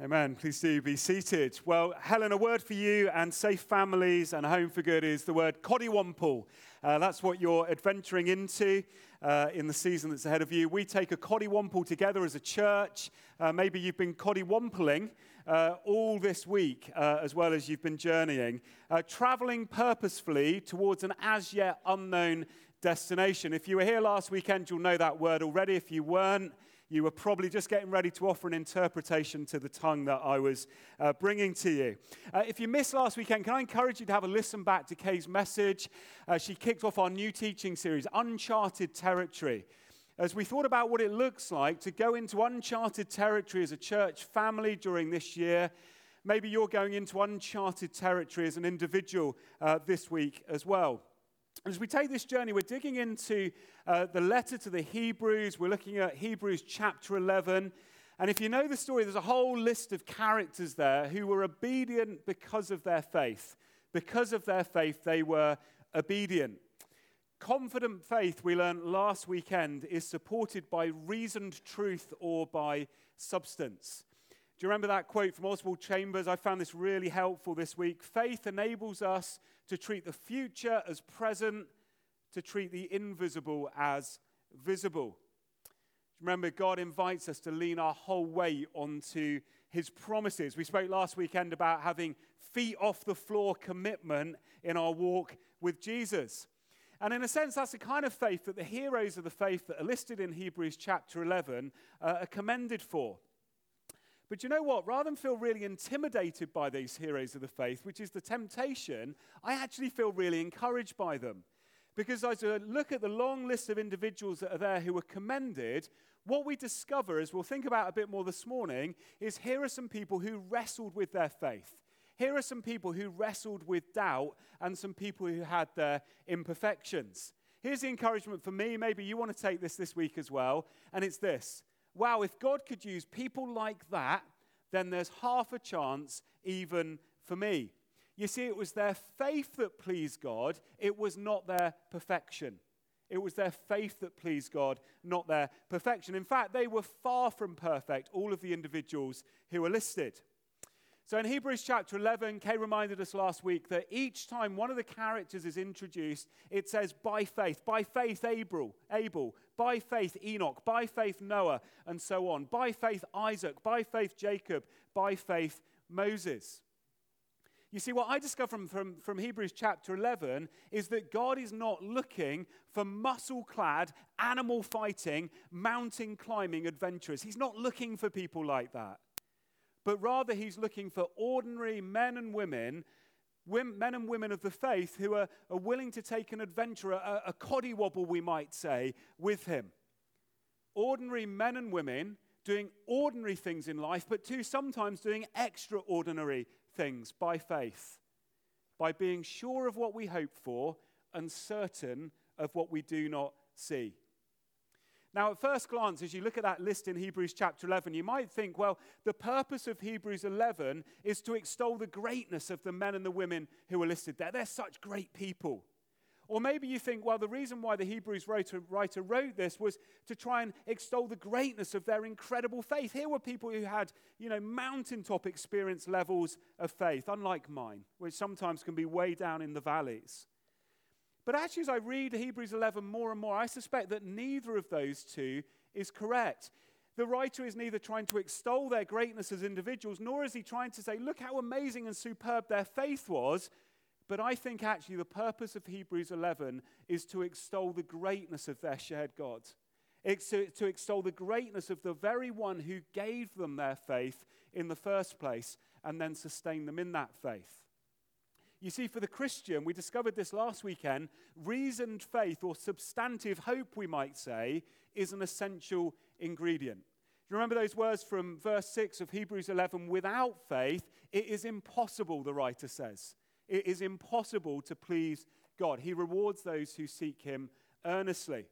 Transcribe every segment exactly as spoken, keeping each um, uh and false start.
Amen. Please do be seated. Well, Helen, a word for you and safe families and home for good is the word Coddywampul. Uh, that's what you're adventuring into uh, in the season that's ahead of you. We take a Coddywampul together as a church. Uh, maybe you've been Coddywampaling uh, all this week uh, as well as you've been journeying, uh, traveling purposefully towards an as yet unknown destination. If you were here last weekend, you'll know that word already. If you weren't, you were probably just getting ready to offer an interpretation to the tongue that I was uh, bringing to you. Uh, if you missed last weekend, can I encourage you to have a listen back to Kay's message? Uh, she kicked off our new teaching series, Uncharted Territory. As we thought about what it looks like to go into uncharted territory as a church family during this year, maybe you're going into uncharted territory as an individual uh, this week as well. As we take this journey, we're digging into uh, the letter to the Hebrews. We're looking at Hebrews chapter eleven. And if you know the story, there's a whole list of characters there who were obedient because of their faith. Because of their faith, they were obedient. Confident faith, we learned last weekend, is supported by reasoned truth or by substance. Do you remember that quote from Oswald Chambers? I found this really helpful this week. Faith enables us to treat the future as present, to treat the invisible as visible. Remember, God invites us to lean our whole weight onto his promises. We spoke last weekend about having feet off the floor commitment in our walk with Jesus. And in a sense, that's the kind of faith that the heroes of the faith that are listed in Hebrews chapter eleven uh, are commended for. But you know what? Rather than feel really intimidated by these heroes of the faith, which is the temptation, I actually feel really encouraged by them. Because as I look at the long list of individuals that are there who are commended, what we discover, as we'll think about a bit more this morning, is here are some people who wrestled with their faith. Here are some people who wrestled with doubt and some people who had their imperfections. Here's the encouragement for me. Maybe you want to take this this week as well, and it's this. Wow, if God could use people like that, then there's half a chance even for me. You see, it was their faith that pleased God. It was not their perfection. It was their faith that pleased God, not their perfection. In fact, they were far from perfect, all of the individuals who were listed. So in Hebrews chapter eleven, Kay reminded us last week that each time one of the characters is introduced, it says by faith. By faith, Abel, Abel. By faith, Enoch. By faith, Noah, and so on. By faith, Isaac. By faith, Jacob. By faith, Moses. You see, what I discover from, from, from Hebrews chapter eleven is that God is not looking for muscle-clad, animal-fighting, mountain-climbing adventurers. He's not looking for people like that. But rather, he's looking for ordinary men and women, women men and women of the faith who are, are willing to take an adventure, a, a coddywobble, we might say, with him. Ordinary men and women doing ordinary things in life, but too sometimes doing extraordinary things by faith, by being sure of what we hope for and certain of what we do not see. Now, at first glance, as you look at that list in Hebrews chapter eleven, you might think, well, the purpose of Hebrews eleven is to extol the greatness of the men and the women who are listed there. They're such great people. Or maybe you think, well, the reason why the Hebrews writer, writer wrote this was to try and extol the greatness of their incredible faith. Here were people who had, you know, mountaintop experience levels of faith, unlike mine, which sometimes can be way down in the valleys. But actually, as I read Hebrews eleven more and more, I suspect that neither of those two is correct. The writer is neither trying to extol their greatness as individuals, nor is he trying to say, look how amazing and superb their faith was. But I think actually the purpose of Hebrews eleven is to extol the greatness of their shared God. It's to, to extol the greatness of the very one who gave them their faith in the first place and then sustained them in that faith. You see, for the Christian, we discovered this last weekend, reasoned faith, or substantive hope, we might say, is an essential ingredient. Do you remember those words from verse six of Hebrews eleven? Without faith, it is impossible, the writer says. It is impossible to please God. He rewards those who seek him earnestly.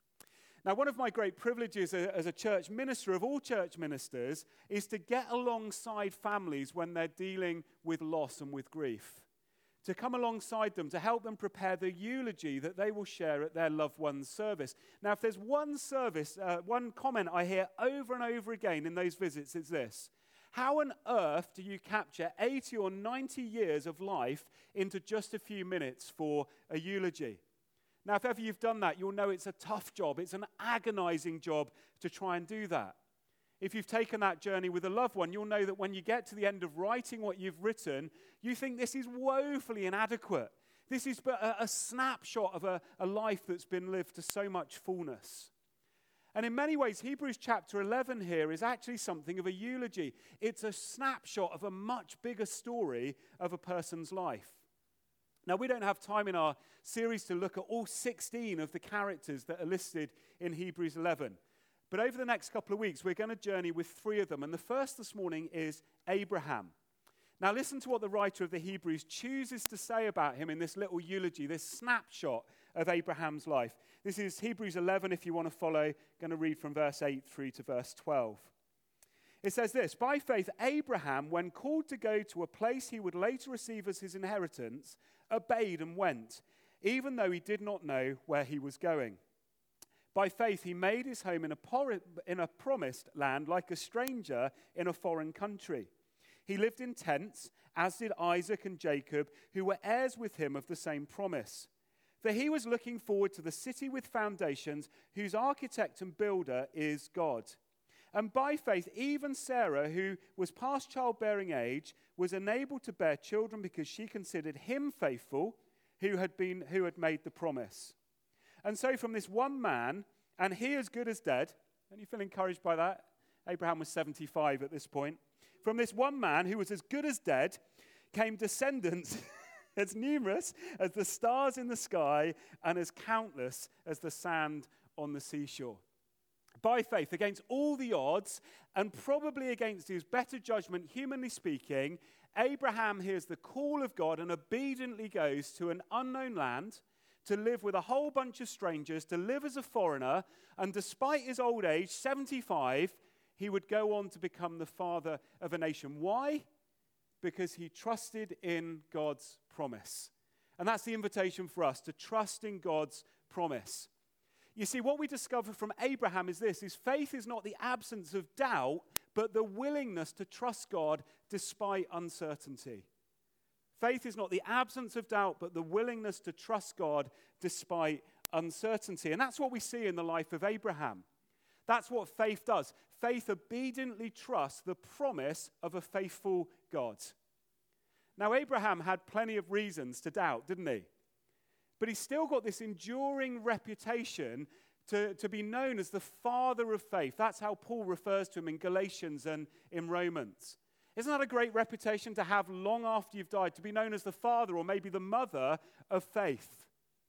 Now, one of my great privileges as a church minister, of all church ministers, is to get alongside families when they're dealing with loss and with grief. To come alongside them, to help them prepare the eulogy that they will share at their loved one's service. Now, if there's one service, uh, one comment I hear over and over again in those visits, it's this. How on earth do you capture eighty or ninety years of life into just a few minutes for a eulogy? Now, if ever you've done that, you'll know it's a tough job. It's an agonizing job to try and do that. If you've taken that journey with a loved one, you'll know that when you get to the end of writing what you've written, you think this is woefully inadequate. This is but a, a snapshot of a, a life that's been lived to so much fullness. And in many ways, Hebrews chapter eleven here is actually something of a eulogy. It's a snapshot of a much bigger story of a person's life. Now, we don't have time in our series to look at all sixteen of the characters that are listed in Hebrews eleven. But over the next couple of weeks, we're going to journey with three of them. And the first this morning is Abraham. Now, listen to what the writer of the Hebrews chooses to say about him in this little eulogy, this snapshot of Abraham's life. This is Hebrews eleven, if you want to follow. I'm going to read from verse eight through to verse twelve. It says this: "By faith, Abraham, when called to go to a place he would later receive as his inheritance, obeyed and went, even though he did not know where he was going. By faith, he made his home in a, por- in a promised land like a stranger in a foreign country. He lived in tents, as did Isaac and Jacob, who were heirs with him of the same promise. For he was looking forward to the city with foundations, whose architect and builder is God. And by faith, even Sarah, who was past childbearing age, was enabled to bear children because she considered him faithful who had been who had made the promise. And so from this one man, and he as good as dead," and you feel encouraged by that? Abraham was seventy-five at this point. "From this one man who was as good as dead came descendants as numerous as the stars in the sky and as countless as the sand on the seashore." By faith, against all the odds, and probably against his better judgment, humanly speaking, Abraham hears the call of God and obediently goes to an unknown land to live with a whole bunch of strangers, to live as a foreigner, and despite his old age, seventy-five, he would go on to become the father of a nation. Why? Because he trusted in God's promise. And that's the invitation for us, to trust in God's promise. You see, what we discover from Abraham is this, is faith is not the absence of doubt, but the willingness to trust God despite uncertainty. Faith is not the absence of doubt, but the willingness to trust God despite uncertainty. And that's what we see in the life of Abraham. That's what faith does. Faith obediently trusts the promise of a faithful God. Now, Abraham had plenty of reasons to doubt, didn't he? But he's still got this enduring reputation to, to be known as the father of faith. That's how Paul refers to him in Galatians and in Romans. Isn't that a great reputation to have long after you've died, to be known as the father or maybe the mother of faith?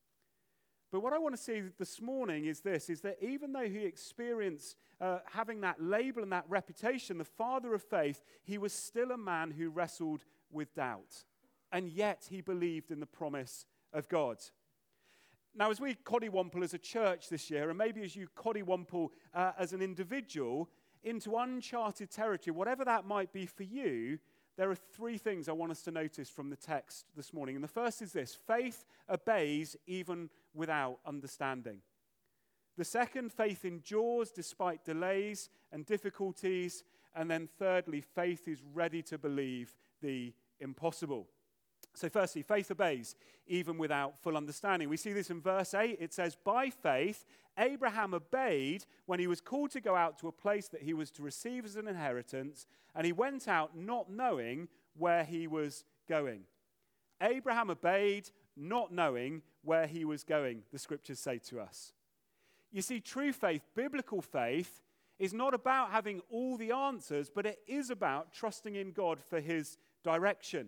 But what I want to see this morning is this, is that even though he experienced uh, having that label and that reputation, the father of faith, he was still a man who wrestled with doubt. And yet he believed in the promise of God. Now, as we coddywomple as a church this year, and maybe as you coddywomple uh, as an individual into uncharted territory, whatever that might be for you, there are three things I want us to notice from the text this morning. And the first is this: faith obeys even without understanding. The second, faith endures despite delays and difficulties. And then thirdly, faith is ready to believe the impossible. So firstly, faith obeys even without full understanding. We see this in verse eight. It says, "By faith, Abraham obeyed when he was called to go out to a place that he was to receive as an inheritance, and he went out not knowing where he was going." Abraham obeyed not knowing where he was going, the scriptures say to us. You see, true faith, biblical faith, is not about having all the answers, but it is about trusting in God for his direction.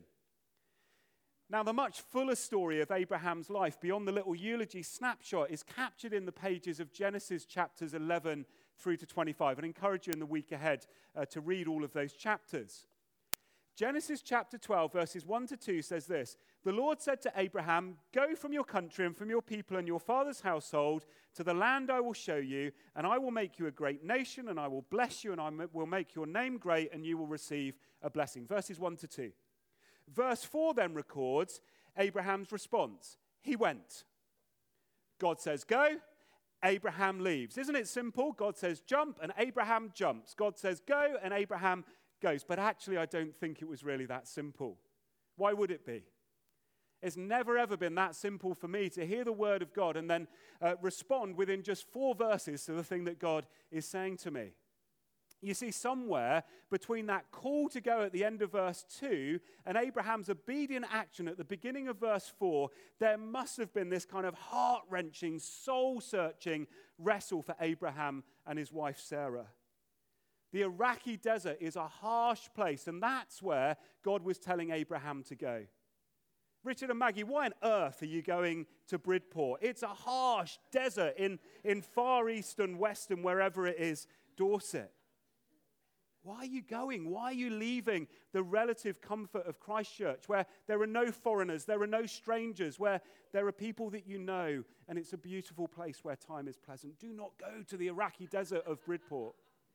Now, the much fuller story of Abraham's life, beyond the little eulogy snapshot, is captured in the pages of Genesis chapters eleven through to twenty-five. I'd encourage you in the week ahead uh, to read all of those chapters. Genesis chapter twelve, verses one to two says this: "The Lord said to Abraham, 'Go from your country and from your people and your father's household to the land I will show you, and I will make you a great nation, and I will bless you, and I will make your name great, and you will receive a blessing.'" Verses one to two. Verse four then records Abraham's response. He went. God says go, Abraham leaves. Isn't it simple? God says jump, and Abraham jumps. God says go, and Abraham goes, but actually I don't think it was really that simple. Why would it be? It's never ever been that simple for me to hear the word of God and then uh, respond within just four verses to the thing that God is saying to me. You see, somewhere between that call to go at the end of verse two and Abraham's obedient action at the beginning of verse four, there must have been this kind of heart-wrenching, soul-searching wrestle for Abraham and his wife Sarah. The Iraqi desert is a harsh place, and that's where God was telling Abraham to go. Richard and Maggie, why on earth are you going to Bridport? It's a harsh desert in, in Far East and West and wherever it is, Dorset. Why are you going? Why are you leaving the relative comfort of Christchurch, where there are no foreigners, there are no strangers, where there are people that you know, and it's a beautiful place where time is pleasant? Do not go to the Iraqi desert of Bridport.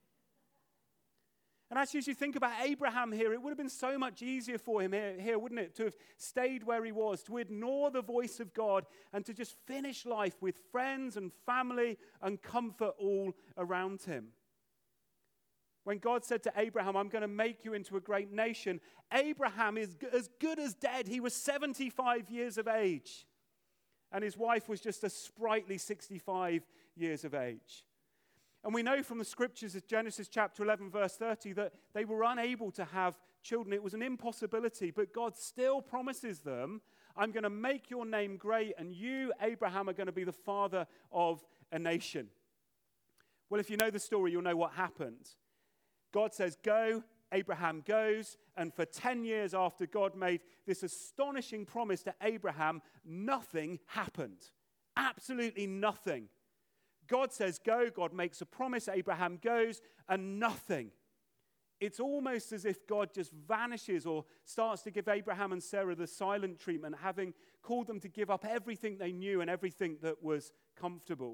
And actually, as you think about Abraham here, it would have been so much easier for him here, here, wouldn't it, to have stayed where he was, to ignore the voice of God, and to just finish life with friends and family and comfort all around him. When God said to Abraham, I'm going to make you into a great nation, Abraham is as good as dead. He was seventy-five years of age, and his wife was just a sprightly sixty-five years of age. And we know from the scriptures of Genesis chapter eleven, verse thirty, that they were unable to have children. It was an impossibility, but God still promises them, I'm going to make your name great, and you, Abraham, are going to be the father of a nation. Well, if you know the story, you'll know what happened. God says, go, Abraham goes, and for ten years after God made this astonishing promise to Abraham, nothing happened. Absolutely nothing. God says, go, God makes a promise, Abraham goes, and nothing. It's almost as if God just vanishes or starts to give Abraham and Sarah the silent treatment, having called them to give up everything they knew and everything that was comfortable.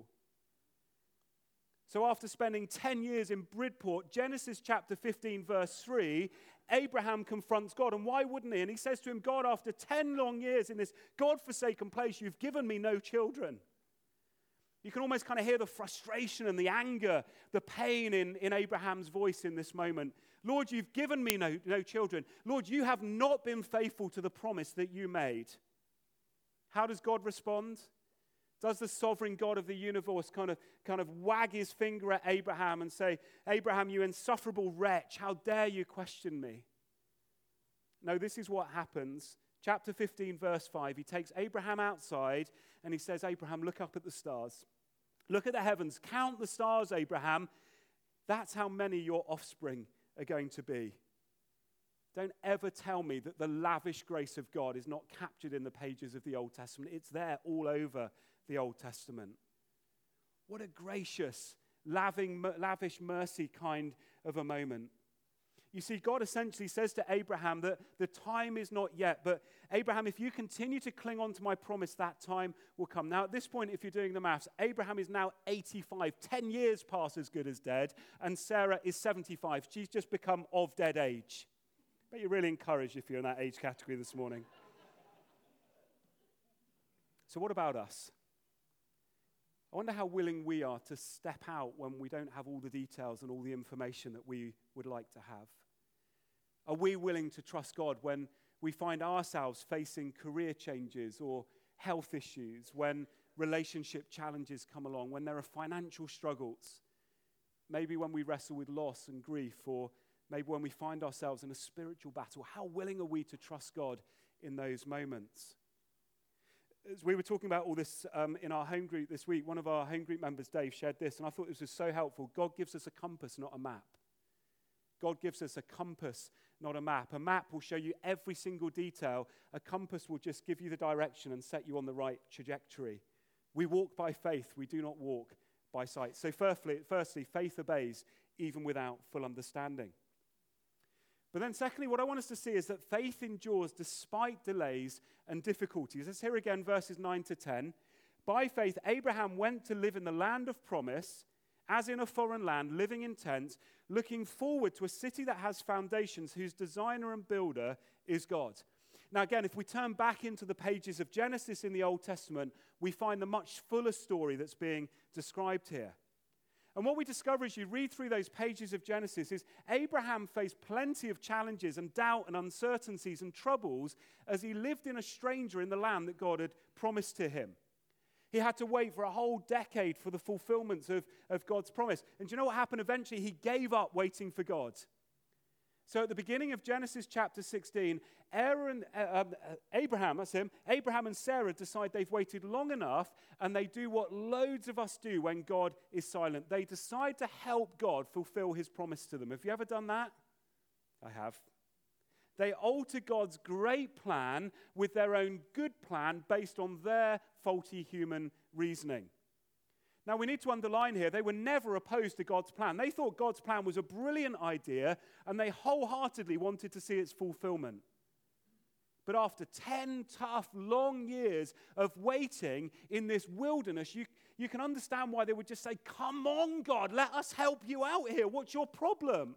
So after spending ten years in Bridport, Genesis chapter fifteen, verse three, Abraham confronts God. And why wouldn't he? And he says to him, God, after ten long years in this God-forsaken place, you've given me no children. You can almost kind of hear the frustration and the anger, the pain in, in Abraham's voice in this moment. Lord, you've given me no, no children. Lord, you have not been faithful to the promise that you made. How does God respond? Does the sovereign God of the universe kind of, kind of wag his finger at Abraham and say, Abraham, you insufferable wretch, how dare you question me? No, this is what happens. Chapter fifteen, verse five, he takes Abraham outside and he says, Abraham, look up at the stars. Look at the heavens. Count the stars, Abraham. That's how many your offspring are going to be. Don't ever tell me that the lavish grace of God is not captured in the pages of the Old Testament. It's there all over the Old Testament. What a gracious, laving, lavish mercy kind of a moment. You see, God essentially says to Abraham that the time is not yet, but Abraham, if you continue to cling on to my promise, that time will come. Now, at this point, if you're doing the maths, Abraham is now eighty-five, ten years past as good as dead, and Sarah is seventy-five. She's just become of dead age. But you're really encouraged if you're in that age category this morning. So what about us? I wonder how willing we are to step out when we don't have all the details and all the information that we would like to have. Are we willing to trust God when we find ourselves facing career changes or health issues, when relationship challenges come along, when there are financial struggles, maybe when we wrestle with loss and grief, or maybe when we find ourselves in a spiritual battle? How willing are we to trust God in those moments? As we were talking about all this um, in our home group this week, one of our home group members, Dave, shared this, and I thought this was so helpful. God gives us a compass, not a map. God gives us a compass, not a map. A map will show you every single detail. A compass will just give you the direction and set you on the right trajectory. We walk by faith. We do not walk by sight. So firstly, firstly, faith obeys even without full understanding. But then secondly, what I want us to see is that faith endures despite delays and difficulties. Let's hear again verses nine to ten. By faith, Abraham went to live in the land of promise, as in a foreign land, living in tents, looking forward to a city that has foundations, whose designer and builder is God. Now again, if we turn back into the pages of Genesis in the Old Testament, we find the much fuller story that's being described here. And what we discover as you read through those pages of Genesis is Abraham faced plenty of challenges and doubt and uncertainties and troubles as he lived in a stranger in the land that God had promised to him. He had to wait for a whole decade for the fulfillment of, of God's promise. And do you know what happened eventually? He gave up waiting for God. So at the beginning of Genesis chapter sixteen, Aaron, uh, um, uh, Abraham, that's him, Abraham and Sarah decide they've waited long enough, and they do what loads of us do when God is silent. They decide to help God fulfill his promise to them. Have you ever done that? I have. They alter God's great plan with their own good plan based on their faulty human reasoning. Now, we need to underline here, they were never opposed to God's plan. They thought God's plan was a brilliant idea, and they wholeheartedly wanted to see its fulfillment. But after ten tough, long years of waiting in this wilderness, you, you can understand why they would just say, "Come on, God, let us help you out here. What's your problem?"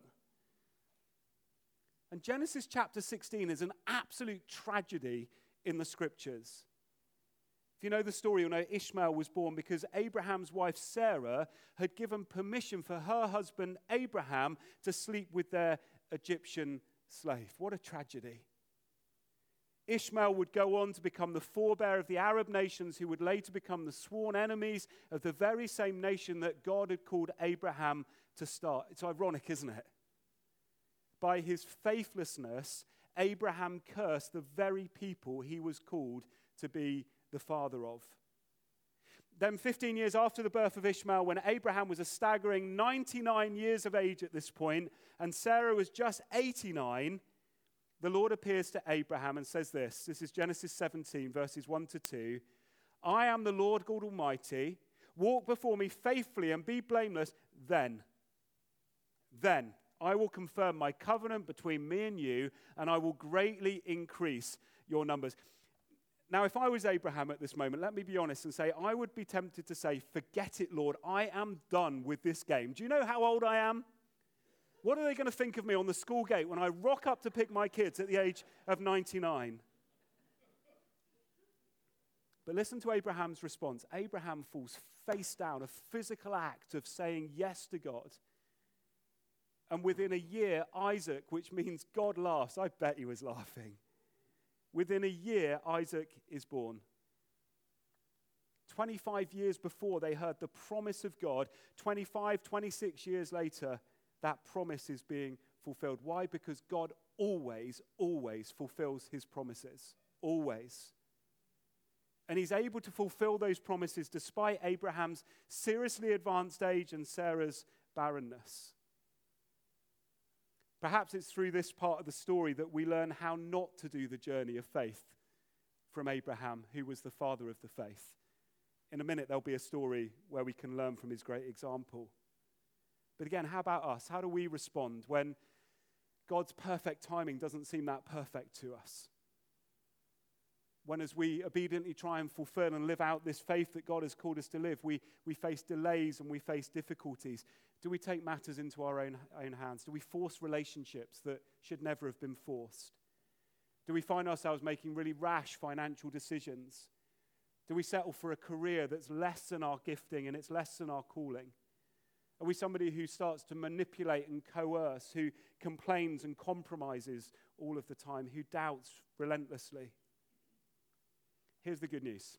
And Genesis chapter sixteen is an absolute tragedy in the scriptures. If you know the story, you'll know Ishmael was born because Abraham's wife Sarah had given permission for her husband Abraham to sleep with their Egyptian slave. What a tragedy. Ishmael would go on to become the forebear of the Arab nations who would later become the sworn enemies of the very same nation that God had called Abraham to start. It's ironic, isn't it? By his faithlessness, Abraham cursed the very people he was called to be the father of. Then fifteen years after the birth of Ishmael, when Abraham was a staggering ninety-nine years of age at this point, and Sarah was just eighty-nine, the Lord appears to Abraham and says this. This is Genesis seventeen, verses one to two. "I am the Lord God Almighty. Walk before me faithfully and be blameless. Then, then I will confirm my covenant between me and you, and I will greatly increase your numbers." Now, if I was Abraham at this moment, let me be honest and say, I would be tempted to say, "Forget it, Lord. I am done with this game." Do you know how old I am? What are they going to think of me on the school gate when I rock up to pick my kids at the age of ninety-nine? But listen to Abraham's response. Abraham falls face down, a physical act of saying yes to God. And within a year, Isaac, which means God laughs, I bet he was laughing. Within a year, Isaac is born. twenty-five years before they heard the promise of God, twenty-five, twenty-six years later, that promise is being fulfilled. Why? Because God always, always fulfills his promises. Always. And he's able to fulfill those promises despite Abraham's seriously advanced age and Sarah's barrenness. Perhaps it's through this part of the story that we learn how not to do the journey of faith from Abraham, who was the father of the faith. In a minute, there'll be a story where we can learn from his great example. But again, how about us? How do we respond when God's perfect timing doesn't seem that perfect to us? When as we obediently try and fulfill and live out this faith that God has called us to live, we, we face delays and we face difficulties. Do we take matters into our own, own hands? Do we force relationships that should never have been forced? Do we find ourselves making really rash financial decisions? Do we settle for a career that's less than our gifting and it's less than our calling? Are we somebody who starts to manipulate and coerce, who complains and compromises all of the time, who doubts relentlessly? Here's the good news.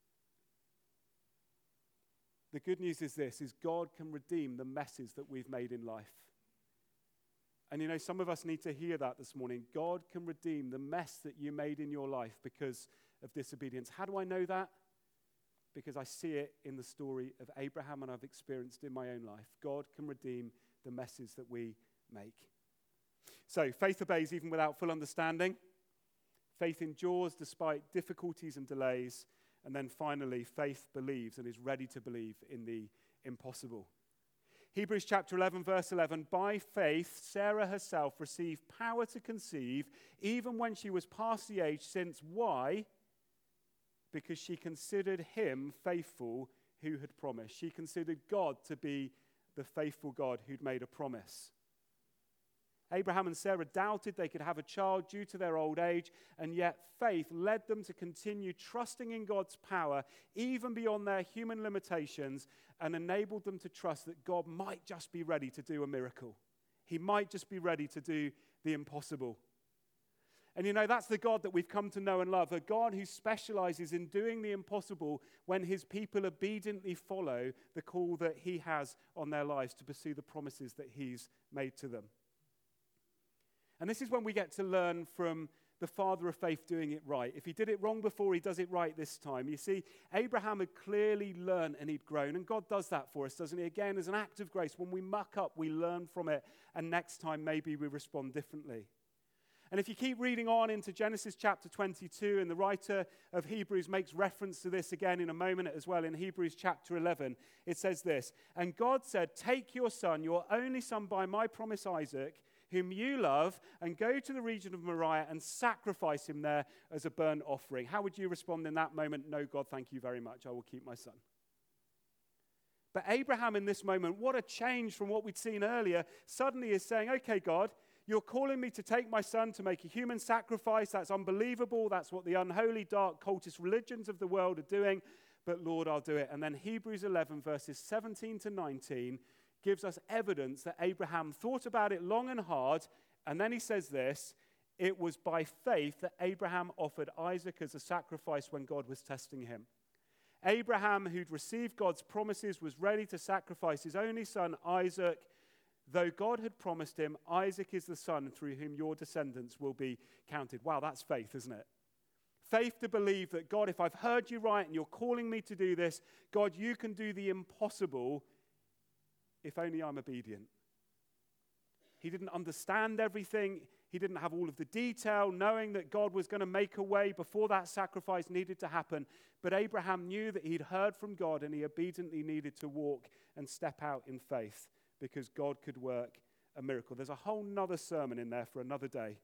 The good news is this, is God can redeem the messes that we've made in life. And you know, some of us need to hear that this morning. God can redeem the mess that you made in your life because of disobedience. How do I know that? Because I see it in the story of Abraham and I've experienced in my own life. God can redeem the messes that we make. So, faith obeys even without full understanding. Faith endures despite difficulties and delays. And then finally, faith believes and is ready to believe in the impossible. Hebrews chapter eleven, verse eleven, "By faith, Sarah herself received power to conceive, even when she was past the age, since why? Because she considered him faithful who had promised." She considered God to be the faithful God who'd made a promise. Abraham and Sarah doubted they could have a child due to their old age, and yet faith led them to continue trusting in God's power, even beyond their human limitations, and enabled them to trust that God might just be ready to do a miracle. He might just be ready to do the impossible. And you know, that's the God that we've come to know and love, a God who specializes in doing the impossible when his people obediently follow the call that he has on their lives to pursue the promises that he's made to them. And this is when we get to learn from the father of faith doing it right. If he did it wrong before, he does it right this time. You see, Abraham had clearly learned and he'd grown, and God does that for us, doesn't he? Again, as an act of grace, when we muck up, we learn from it, and next time maybe we respond differently. And if you keep reading on into Genesis chapter twenty-two, and the writer of Hebrews makes reference to this again in a moment as well in Hebrews chapter eleven, it says this, "And God said, 'Take your son, your only son by my promise Isaac, whom you love, and go to the region of Moriah and sacrifice him there as a burnt offering.'" How would you respond in that moment? "No, God, thank you very much. I will keep my son." But Abraham in this moment, what a change from what we'd seen earlier, suddenly is saying, "Okay, God, you're calling me to take my son to make a human sacrifice. That's unbelievable. That's what the unholy, dark, cultist religions of the world are doing. But Lord, I'll do it." And then Hebrews eleven, verses seventeen to nineteen, gives us evidence that Abraham thought about it long and hard. And then he says this, "It was by faith that Abraham offered Isaac as a sacrifice when God was testing him." Abraham, who'd received God's promises, was ready to sacrifice his only son, Isaac, though God had promised him, "Isaac is the son through whom your descendants will be counted." Wow, that's faith, isn't it? Faith to believe that, God, if I've heard you right and you're calling me to do this, God, you can do the impossible if only I'm obedient. He didn't understand everything. He didn't have all of the detail, knowing that God was going to make a way before that sacrifice needed to happen. But Abraham knew that he'd heard from God, and he obediently needed to walk and step out in faith, because God could work a miracle. There's a whole nother sermon in there for another day.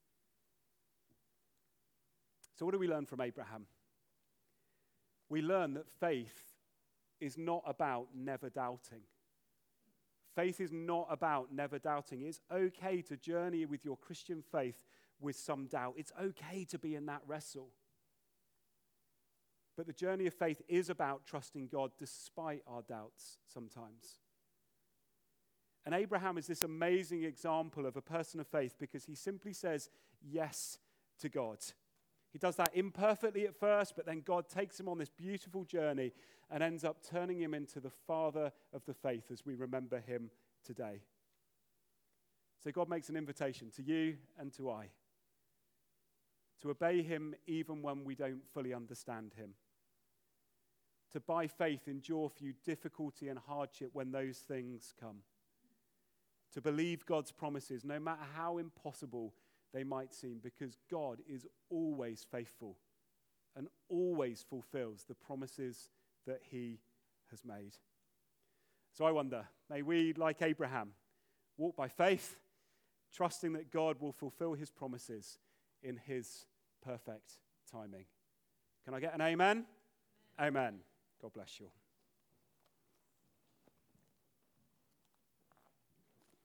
So what do we learn from Abraham? We learn that faith is not about never doubting. Faith is not about never doubting. It's okay to journey with your Christian faith with some doubt. It's okay to be in that wrestle. But the journey of faith is about trusting God despite our doubts sometimes. And Abraham is this amazing example of a person of faith because he simply says yes to God. He does that imperfectly at first, but then God takes him on this beautiful journey and ends up turning him into the father of the faith as we remember him today. So God makes an invitation to you and to I to obey him even when we don't fully understand him. To by faith endure through difficulty and hardship when those things come. To believe God's promises, no matter how impossible they might seem, because God is always faithful and always fulfills the promises that he has made. So I wonder, may we, like Abraham, walk by faith, trusting that God will fulfill his promises in his perfect timing. Can I get an amen? Amen. Amen. God bless you all.